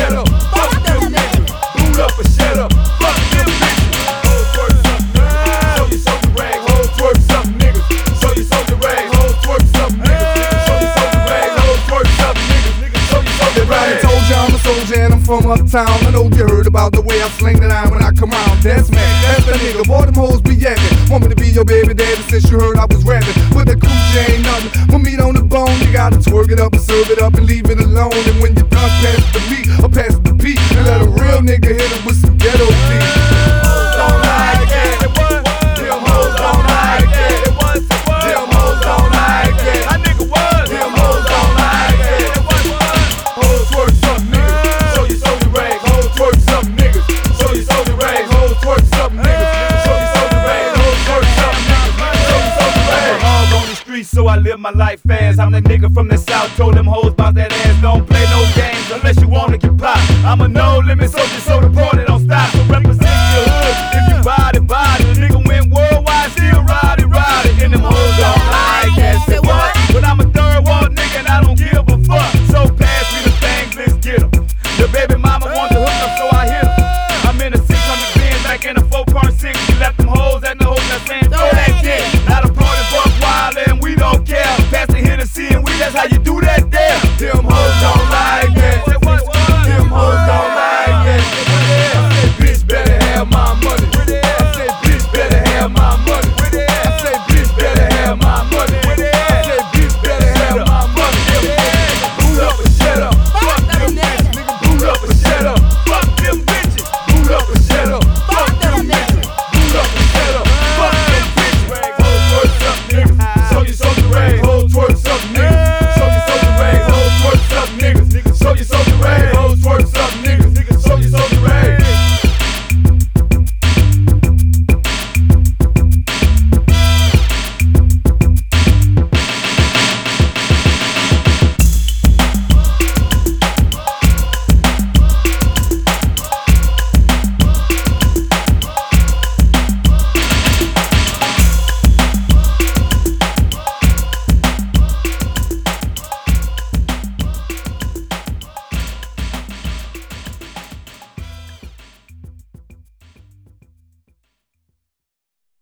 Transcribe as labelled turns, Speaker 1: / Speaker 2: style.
Speaker 1: shut up. Fuck them niggas. Boot up and shut up. Fuck them bitches. Hoes twerk something, niggas. Show you something rag. Hoes twerk something, niggas. Show you something rag. Hoes twerk something, niggas. Show you something rag. Hoes twerk something, niggas. Show you something rag.
Speaker 2: I told you I'm a soldier and I'm from uptown. I know you heard about the way I sling the line when I come round. That's man, that's the nigga. Boy, them hoes be yapping. Want me to be your baby daddy since you heard I was rapping. But the coochie ain't nothing. Put meat on the bone, you gotta twerk it up and serve it up and leave it alone. And when you're done, pass it to me or pass it to Pete and let a real nigga hit him with some ghetto beat.
Speaker 1: Hoes don't like that. Them hoes don't like that. Them hoes don't like that. Them hoes don't like that. Hoes twerk something, niggas. Show you something rag. Hoes twerk something, niggas. Show you something rag. Hoes twerk something, niggas. Show you something rag. Hoes twerk something, niggas. Show you something rag.
Speaker 3: I'm on the streets, so I live my life fast. I'm the nigga from the south, told them hoes about that ass. Don't play no games unless you wanna get popped. I'm a no limit soldier.